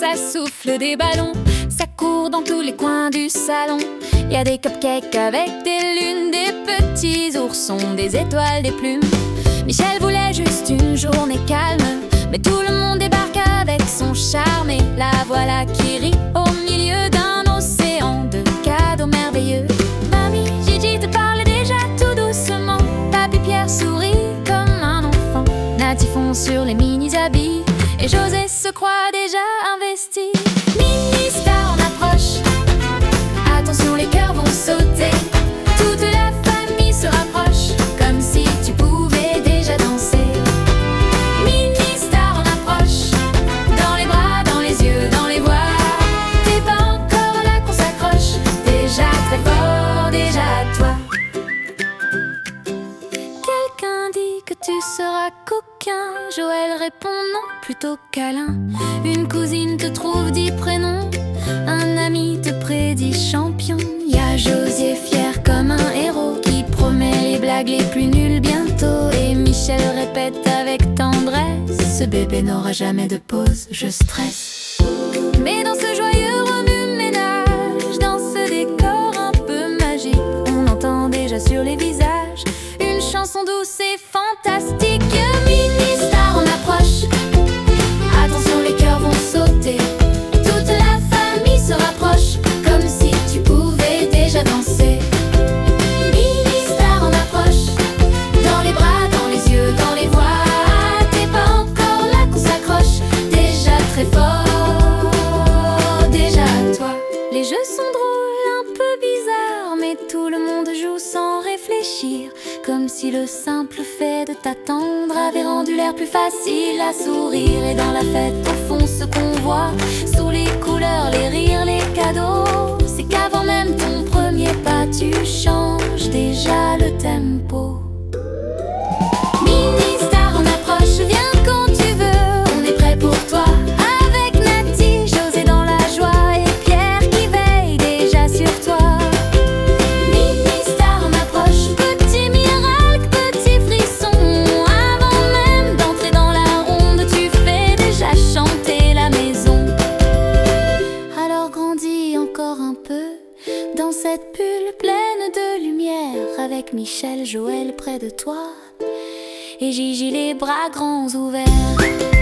ça souffle des ballons, ça court dans tous les coins du salon. Y a des cupcakes avec des lunes, des petits oursons, des étoiles, des plumes. Michel voulait juste une journée calme, mais tout le monde débarque avec son charme. Et la voilà qui rit au milieu d'un océan de cadeaux merveilleux. Mamie Gigi te parle déjà tout doucement, Papy Pierre sourit comme un enfant. Nati fond sur les mini-habits et José se croit déjà investi. Mini-star en approche, attention les cœurs vont sauter. Toute la famille se rapproche, comme si tu pouvais déjà danser. Mini-star en approche, dans les bras, dans les yeux, dans les voix. T'es pas encore là qu'on s'accroche, déjà très fort, déjà toi. Quelqu'un dit que tu seras coquin, Joël répond non, plutôt câlin. Une cousine te trouve 10 prénoms, un ami te prédit champion. Y a José fier comme un héros qui promet les blagues les plus nulles bientôt. Et Michel répète avec tendresse, ce bébé n'aura jamais de pause, je stresse. Mais dans ce joyeux remue-ménage, dans ce décor un peu magique, on entend déjà sur les visages une chanson douce et fantastique. Mini-star en approche, attention les cœurs vont sauter. Toute la famille se rapproche, comme si tu pouvais déjà danser. Mini-star en approche, dans les bras, dans les yeux, dans les voix. T'es pas encore là qu'on s'accroche, déjà très fort, déjà toi. Les jeux sont drôles, un peu bizarres, mais tout le monde joue sans réfléchir, comme si le simple fait de t'attendre avait rendu l'air plus facile à sourire. Et dans la fête, au fond, ce qu'on voit, sous les couleurs, les rires, les cadeaux, c'est qu'avant même ton premier pas, tu changes déjà le tempo. Mini-star en approche, viens quand tu veux, on est prêt pour toi. Avec Nati, José dans la joie et Pierre qui veille déjà sur toi. Mini-star en approche, petit miracle, petit frisson. Avant même d'entrer dans la ronde, tu fais déjà chanter la maison. Alors grandis encore un peu dans cette bulle pleine de lumière, avec Michel, Joël près de toi et Gigi les bras grands ouverts.